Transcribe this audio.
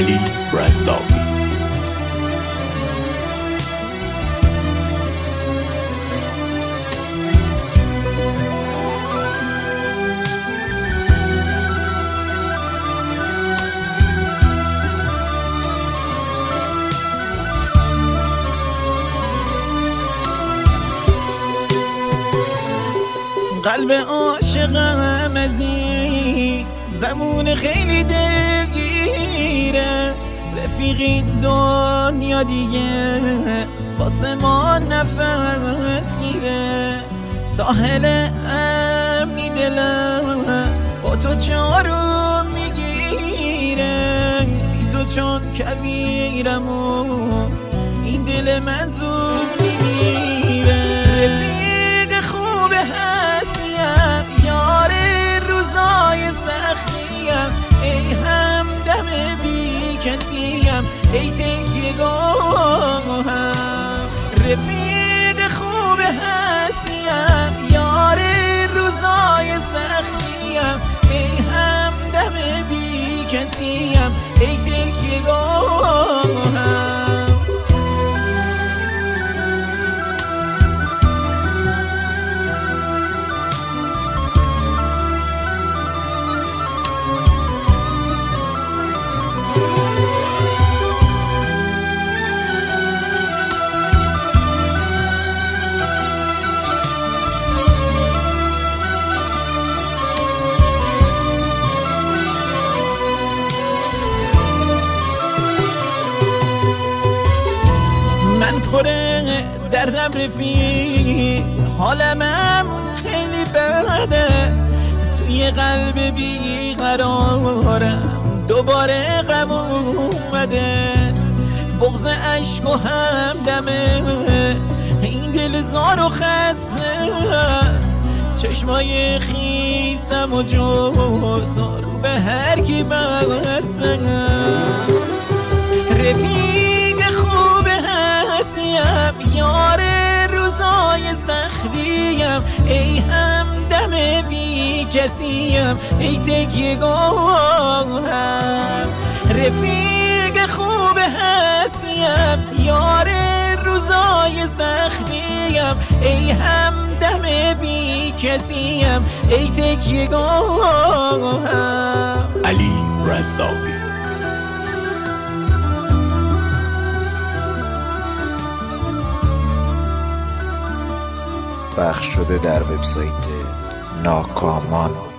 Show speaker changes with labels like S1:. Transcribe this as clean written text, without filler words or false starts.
S1: علی رزاقی.
S2: قلب عاشقم ازی زبون خیلی دلگیره، رفیقی دنیا دیگه واسه ما نفس گیره. ساحل امنی دلم با تو چارو میگیره، بی تو چون کبیرم و این دل من زود میگیره. رفیق خوب هستیم، یار روزای سختیم، ای همدم بی کسیم، ای تکیه‌گاهم. رفیق خوب هستیم، یار روزای سختیم، ای همدم بی کسیم، ای تکیه‌گاهم. پره دردم رفیق، حالم خیلی بده، توی قلب بیقرارم دوباره غم اومده. بغض عشق و همدمه این دل زار و خسته، چشمای خیسم و جوزار به هر کی بسته. رفیق خوب هستیم، یار روزای سختیم، ای همدم بی کسیم، ای تکیه‌گاهم. رفیق خوب هستیم، یار روزای سختیم، ای همدم بی کسیم، ای تکیه‌گاهم.
S1: علی رزاقی.
S3: پخش شده در وبسایت ناکامان.